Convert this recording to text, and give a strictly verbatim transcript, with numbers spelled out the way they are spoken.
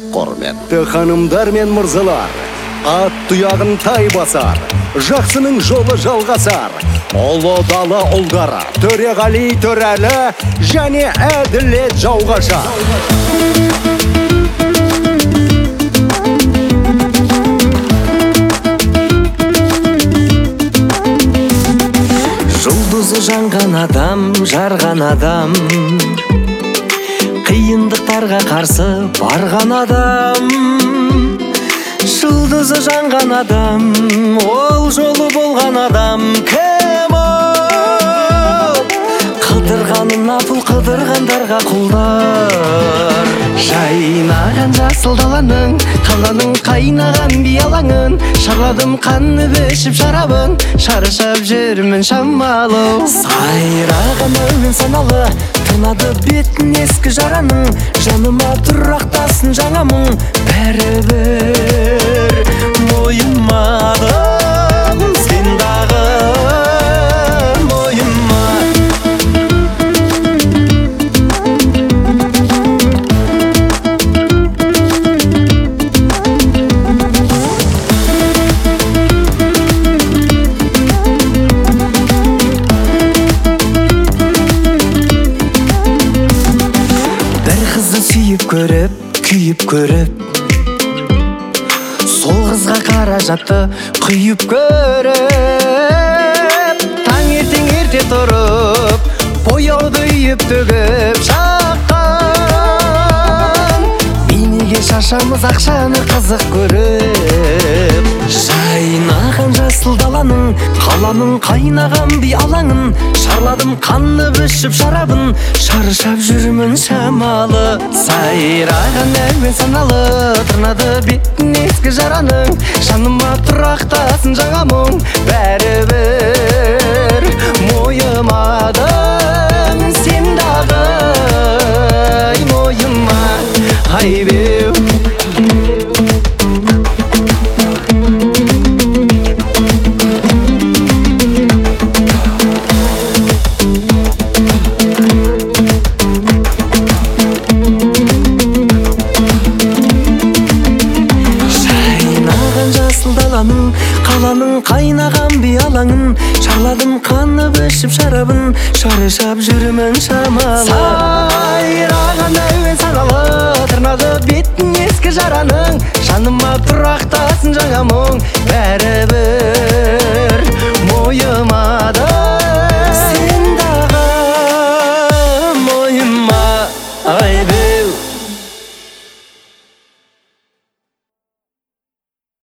Құрметті ханымдар мен мырзалар, ат тұяғын тай басар, жақсының жолы жалғасар. Ұлы дала ұлдары, Төреғали Төрәлі және әділет жауғашар. Жұлдызы жанған адам, жарған адам, қиындықтарға қарсы барған адам. Жұлдызы жанған адам, ол жолы болған адам. Кім ол? Қыдырғанын апыл, қыдырғандарға құлдар. Жайнаған жасыл даланың, қаланың қайнаған биялаңын. Шарладым қанны бешіп шарабын, шарышап жүрмін шамалы. Сайраған әуен саналы, тырнады бетін ескі жараның. Жаныма тұрақтасын жаңа мұң, бәрібір мойымадым сен дағы мойыма. Бір қызды сүйіп көріп, күйіп көріп, сол қызға қаражатты құйып көріп, таңертең ерте тұрып, бояуды үйіп төгіп шаққан. Бейнеге шашамыз ақшаны қызық көріп. Жайнаған жасыл даланың, қаланың қайнаған би алаңын. Шарладым қанны бішіп шарабын, шарышап жүрмін шамалы. Сайраған әуен саналы, тырнады бетін ескі жараның. Жаныма тұрақтасын жаңа мұң, бәрібір мойымадым сен дағы мойыма. Айбеу қаланың қайнаған би алаңын. Шарладым қанны бішіп шарабын, шарышап жүрмін шамалы. Сайраған әуен саналы, тырнады бетін ескі жараның. Жаныма тұрақтасын жаңа мұң, бәрібір